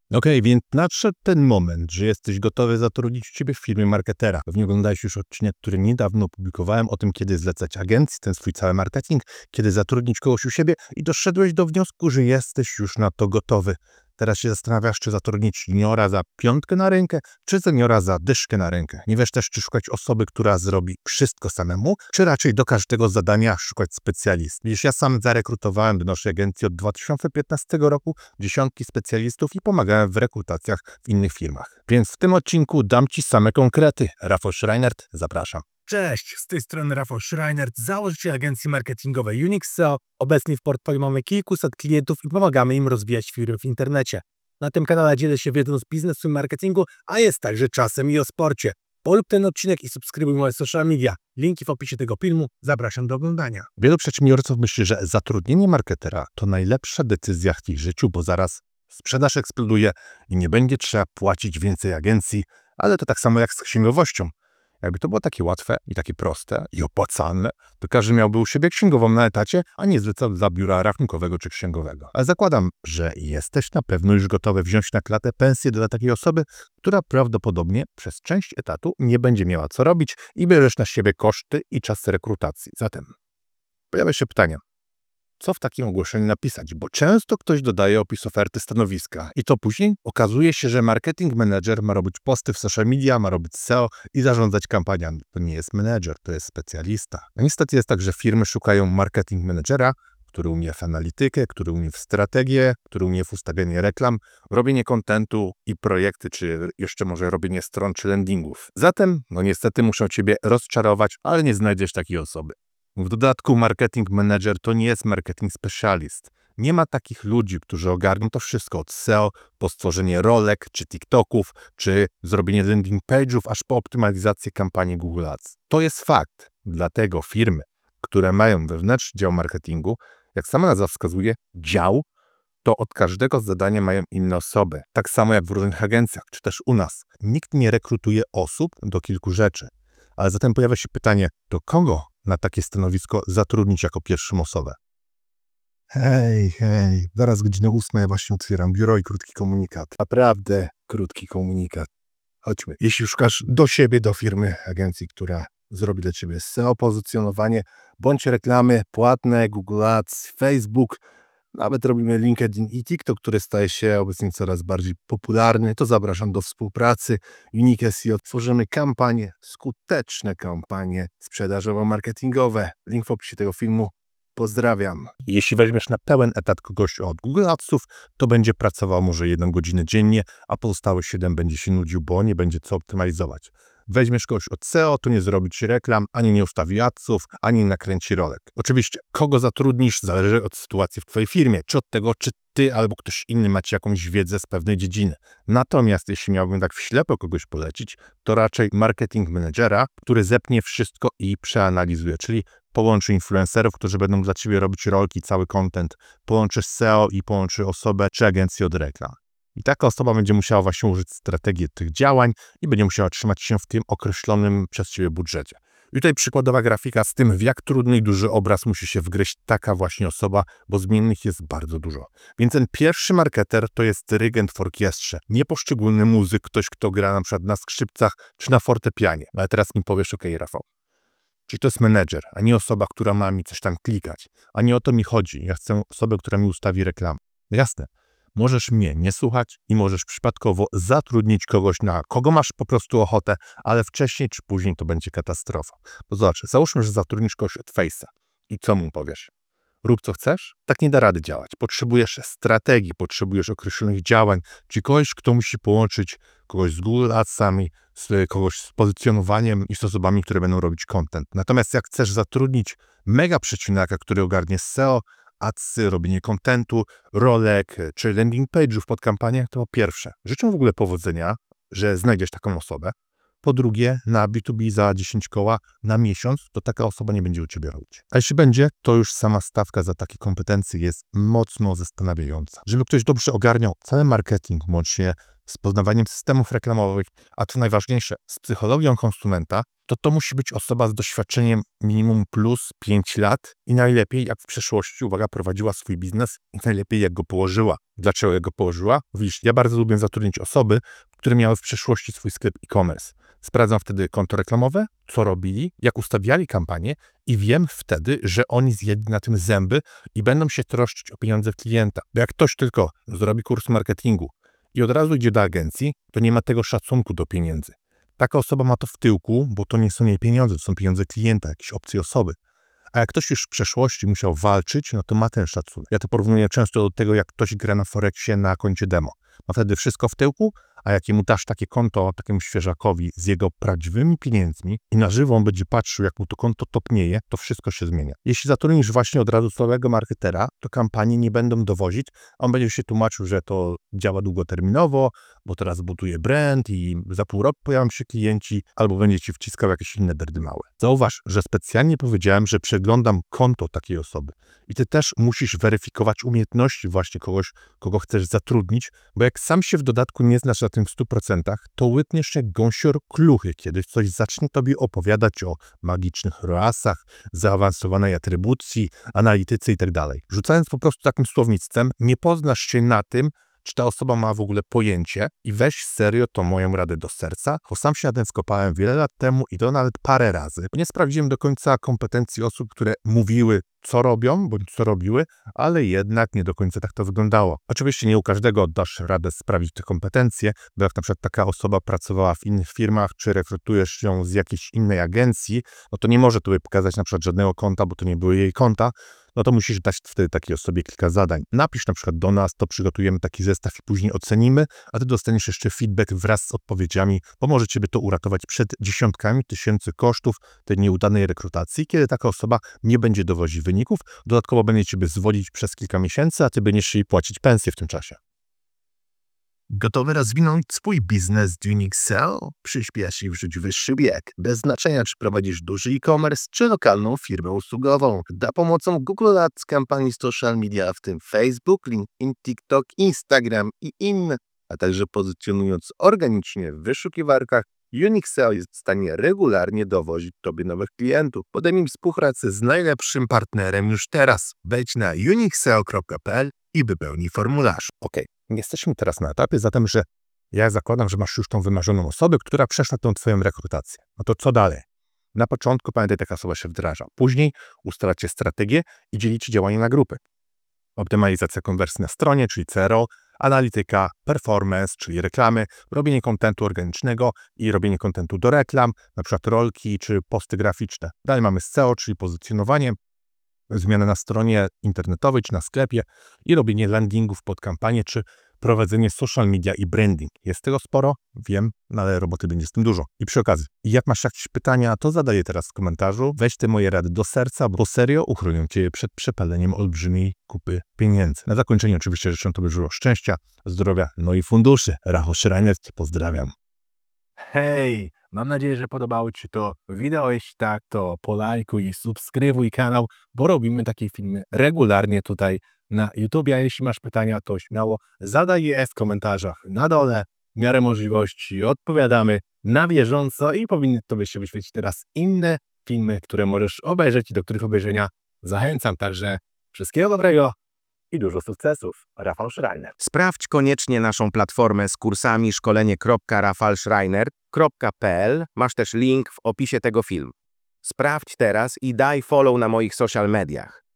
Okej, więc nadszedł ten moment, że jesteś gotowy zatrudnić u Ciebie w firmie marketera. Pewnie oglądałeś już odcinek, który niedawno opublikowałem o tym, kiedy zlecać agencji, ten swój cały marketing, kiedy zatrudnić kogoś u siebie i doszedłeś do wniosku, że jesteś już na to gotowy. Teraz się zastanawiasz, czy zatrudnić juniora za piątkę na rękę, czy seniora za dyszkę na rękę. Nie wiesz też, czy szukać osoby, która zrobi wszystko samemu, czy raczej do każdego zadania szukać specjalist. Wiesz, ja sam zarekrutowałem do naszej agencji od 2015 roku dziesiątki specjalistów i pomagałem w rekrutacjach w innych firmach. Więc w tym odcinku dam Ci same konkrety. Rafał Schreinert, zapraszam. Cześć, z tej strony Rafał Schreinert, założyciel agencji marketingowej Unix SEO. Obecnie w portfolio mamy kilkuset klientów i pomagamy im rozwijać firmy w internecie. Na tym kanale dzielę się wiedzą z biznesu i marketingu, a jest także czasem i o sporcie. Polub ten odcinek i subskrybuj moje social media. Linki w opisie tego filmu. Zapraszam do oglądania. Wielu przedsiębiorców myśli, że zatrudnienie marketera to najlepsza decyzja w ich życiu, bo zaraz sprzedaż eksploduje i nie będzie trzeba płacić więcej agencji, ale to tak samo jak z księgowością. Jakby to było takie łatwe i takie proste i opłacalne, to każdy miałby u siebie księgową na etacie, a nie zlecał za biura rachunkowego czy księgowego. Ale zakładam, że jesteś na pewno już gotowy wziąć na klatę pensję dla takiej osoby, która prawdopodobnie przez część etatu nie będzie miała co robić i bierzesz na siebie koszty i czas rekrutacji. Zatem pojawia się pytanie, co w takim ogłoszeniu napisać, bo często ktoś dodaje opis oferty stanowiska i to później okazuje się, że marketing manager ma robić posty w social media, ma robić SEO i zarządzać kampaniami. To nie jest menedżer, to jest specjalista. A niestety jest tak, że firmy szukają marketing managera, który umie w analitykę, który umie w strategię, który umie w ustawienie reklam, robienie kontentu i projekty, czy jeszcze może robienie stron czy landingów. Zatem, niestety muszą Ciebie rozczarować, ale nie znajdziesz takiej osoby. W dodatku marketing manager to nie jest marketing specialist. Nie ma takich ludzi, którzy ogarną to wszystko od SEO, po stworzenie rolek, czy TikToków, czy zrobienie landing page'ów, aż po optymalizację kampanii Google Ads. To jest fakt. Dlatego firmy, które mają wewnętrzny dział marketingu, jak sama nazwa wskazuje, dział, to od każdego zadania mają inne osoby. Tak samo jak w różnych agencjach, czy też u nas. Nikt nie rekrutuje osób do kilku rzeczy. Ale zatem pojawia się pytanie, do kogo na takie stanowisko zatrudnić jako pierwszą osobę? Hej, zaraz godzina 8, ja właśnie otwieram biuro i krótki komunikat. Naprawdę krótki komunikat. Chodźmy. Jeśli szukasz do siebie, do firmy, agencji, która zrobi dla Ciebie SEO, pozycjonowanie, bądź reklamy płatne, Google Ads, Facebook, nawet robimy LinkedIn i TikTok, który staje się obecnie coraz bardziej popularny, to zapraszam do współpracy. Unique SEO tworzymy kampanie, skuteczne kampanie sprzedażowo-marketingowe. Link w opisie tego filmu. Pozdrawiam. Jeśli weźmiesz na pełen etat kogoś od Google Adsów, to będzie pracował może 1 godzinę dziennie, a pozostałe 7 będzie się nudził, bo nie będzie co optymalizować. Weźmiesz kogoś od SEO, to nie zrobi Ci reklam, ani nie ustawi adsów, ani nie nakręci rolek. Oczywiście, kogo zatrudnisz, zależy od sytuacji w Twojej firmie, czy od tego, czy Ty albo ktoś inny macie jakąś wiedzę z pewnej dziedziny. Natomiast jeśli miałbym tak w ślepo kogoś polecić, to raczej marketing managera, który zepnie wszystko i przeanalizuje, czyli połączy influencerów, którzy będą dla Ciebie robić rolki, cały content, połączy SEO i połączy osobę czy agencję od reklam. I taka osoba będzie musiała właśnie użyć strategii tych działań i będzie musiała trzymać się w tym określonym przez Ciebie budżecie. I tutaj przykładowa grafika z tym, w jak trudny i duży obraz musi się wgryźć taka właśnie osoba, bo zmiennych jest bardzo dużo. Więc ten pierwszy marketer to jest dyrygent w orkiestrze, nie poszczególny muzyk, ktoś, kto gra na przykład na skrzypcach czy na fortepianie. Ale teraz mi powiesz, okej, Rafał, czyli to jest menedżer, a nie osoba, która ma mi coś tam klikać. A nie o to mi chodzi. Ja chcę osobę, która mi ustawi reklamę. Jasne. Możesz mnie nie słuchać i możesz przypadkowo zatrudnić kogoś, na kogo masz po prostu ochotę, ale wcześniej czy później to będzie katastrofa. Bo zobacz, załóżmy, że zatrudnisz kogoś od Face'a i co mu powiesz? Rób co chcesz? Tak nie da rady działać. Potrzebujesz strategii, potrzebujesz określonych działań, czy kogoś, kto musi połączyć kogoś z Google Adsami, kogoś z pozycjonowaniem i z osobami, które będą robić content. Natomiast jak chcesz zatrudnić mega przecinaka, który ogarnie SEO, adsy, robienie kontentu, rolek czy landing page'ów pod kampanię, to po pierwsze, życzę w ogóle powodzenia, że znajdziesz taką osobę. Po drugie, na B2B za 10 koła na miesiąc, to taka osoba nie będzie u Ciebie robić. A jeśli będzie, to już sama stawka za takie kompetencje jest mocno zastanawiająca. Żeby ktoś dobrze ogarniał cały marketing, łącznie z poznawaniem systemów reklamowych, a co najważniejsze, z psychologią konsumenta, to musi być osoba z doświadczeniem minimum plus 5 lat i najlepiej jak w przeszłości, uwaga, prowadziła swój biznes i najlepiej jak go położyła. Dlaczego jak go położyła? Widzisz, ja bardzo lubię zatrudnić osoby, które miały w przeszłości swój sklep e-commerce. Sprawdzam wtedy konto reklamowe, co robili, jak ustawiali kampanię i wiem wtedy, że oni zjedli na tym zęby i będą się troszczyć o pieniądze klienta. Bo jak ktoś tylko zrobi kurs marketingu i od razu idzie do agencji, to nie ma tego szacunku do pieniędzy. Taka osoba ma to w tyłku, bo to nie są jej pieniądze, to są pieniądze klienta, jakiejś obcej osoby. A jak ktoś już w przeszłości musiał walczyć, no to ma ten szacunek. Ja to porównuję często do tego, jak ktoś gra na Forexie na koncie demo. Ma wtedy wszystko w tyłku, a jak mu dasz takie konto takiemu świeżakowi z jego prawdziwymi pieniędzmi i na żywo on będzie patrzył, jak mu to konto topnieje, to wszystko się zmienia. Jeśli zatrudnisz właśnie od razu słabego marketera, to kampanie nie będą dowozić, a on będzie się tłumaczył, że to działa długoterminowo, bo teraz buduje brand i za pół roku pojawią się klienci, albo będzie ci wciskał jakieś inne małe. Zauważ, że specjalnie powiedziałem, że przeglądam konto takiej osoby. I ty też musisz weryfikować umiejętności właśnie kogoś, kogo chcesz zatrudnić, bo jak sam się w dodatku nie znasz na tym w 100%, to łykniesz jak gąsior kluchy, kiedy coś zacznie tobie opowiadać o magicznych ROAS-ach, zaawansowanej atrybucji, analityce itd. Rzucając po prostu takim słownictwem, nie poznasz się na tym, czy ta osoba ma w ogóle pojęcie i weź serio tą moją radę do serca, bo sam się na tym wkopałem wiele lat temu i to nawet parę razy. Nie sprawdziłem do końca kompetencji osób, które mówiły, co robią, bądź co robiły, ale jednak nie do końca tak to wyglądało. Oczywiście nie u każdego dasz radę sprawdzić te kompetencje, bo jak na przykład taka osoba pracowała w innych firmach, czy rekrutujesz ją z jakiejś innej agencji, no to nie może tutaj pokazać na przykład żadnego konta, bo to nie były jej konta, no to musisz dać wtedy takiej osobie kilka zadań. Napisz na przykład do nas, to przygotujemy taki zestaw i później ocenimy, a ty dostaniesz jeszcze feedback wraz z odpowiedziami, bo może ciebie to uratować przed dziesiątkami tysięcy kosztów tej nieudanej rekrutacji, kiedy taka osoba nie będzie dowozić wyników, dodatkowo będzie ciebie zwodzić przez kilka miesięcy, a ty będziesz jej płacić pensję w tym czasie. Gotowy rozwinąć swój biznes z UnixSeo? Przyspiesz i wrzuć wyższy bieg. Bez znaczenia, czy prowadzisz duży e-commerce, czy lokalną firmę usługową. Za pomocą Google Ads, kampanii social media, w tym Facebook, LinkedIn, TikTok, Instagram i inne, a także pozycjonując organicznie w wyszukiwarkach, UnixSeo jest w stanie regularnie dowozić tobie nowych klientów. Podejmij współpracę z najlepszym partnerem już teraz. Wejdź na unixseo.pl i wypełnij formularz. Okej, jesteśmy teraz na etapie, zatem, że ja zakładam, że masz już tą wymarzoną osobę, która przeszła tą twoją rekrutację. No to co dalej? Na początku pamiętaj, taka osoba się wdraża. Później ustalacie strategię i dzielicie działanie na grupy. Optymalizacja konwersji na stronie, czyli CRO, analityka, performance, czyli reklamy, robienie kontentu organicznego i robienie kontentu do reklam, na przykład rolki czy posty graficzne. Dalej mamy SEO, czyli pozycjonowanie, zmianę na stronie internetowej czy na sklepie i robienie landingów pod kampanię czy prowadzenie social media i branding. Jest tego sporo, wiem, no ale roboty będzie z tym dużo. I przy okazji, jak masz jakieś pytania, to zadaj je teraz w komentarzu. Weź te moje rady do serca, bo serio uchronią cię przed przepaleniem olbrzymiej kupy pieniędzy. Na zakończenie oczywiście życzę tobie dużo szczęścia, zdrowia, no i funduszy. Rafał Schreiner, pozdrawiam. Hej, mam nadzieję, że podobało ci to wideo. Jeśli tak, to polajkuj i subskrybuj kanał, bo robimy takie filmy regularnie tutaj na YouTube. A jeśli masz pytania, to śmiało zadaj je w komentarzach na dole. W miarę możliwości odpowiadamy na bieżąco i powinny tobie się wyświetlić teraz inne filmy, które możesz obejrzeć i do których obejrzenia zachęcam. Także wszystkiego dobrego i dużo sukcesów. Rafał Schreiner. Sprawdź koniecznie naszą platformę z kursami szkolenie.rafalschreiner.pl. Masz też link w opisie tego filmu. Sprawdź teraz i daj follow na moich social mediach.